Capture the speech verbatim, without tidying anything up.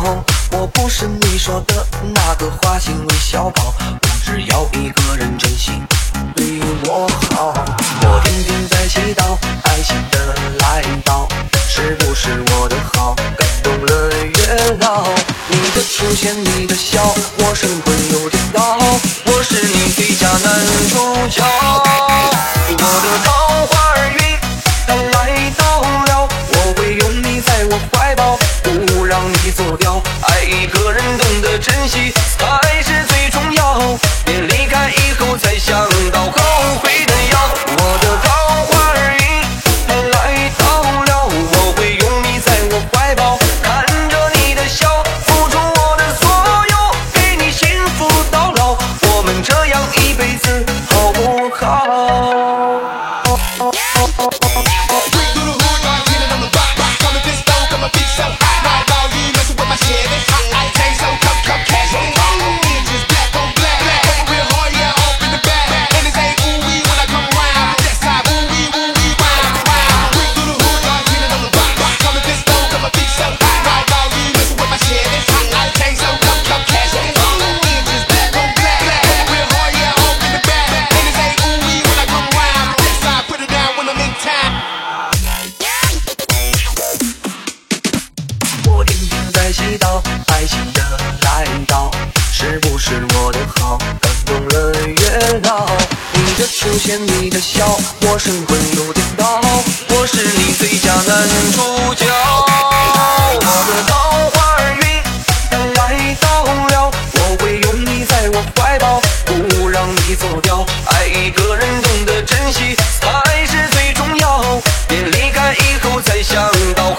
我不是你说的那个花心微笑宝，我只要一个人真心对我好。我天天在祈祷爱情的来到，是不是我的好感动了月老？你的出现，你的笑，我神魂有颠倒，我是你最佳男主角。我的桃花运它来到了，我会拥你在我怀抱，不让你走掉。爱一个人懂得珍惜才是最重要，别离开以后才想到后悔的药。我的桃花运它来到了，我会拥你在我怀抱，看着你的笑，付出我的所有，给你幸福到老，我们这样一辈子好不好？祈祷爱情的来到，是不是我的好感动了月老？你的出现，你的笑，我神魂有颠倒，我是你最佳男主角。我的桃花运它来到了，我会拥你在我怀抱，不让你走掉。爱一个人懂得珍惜才是最重要，别离开以后才想到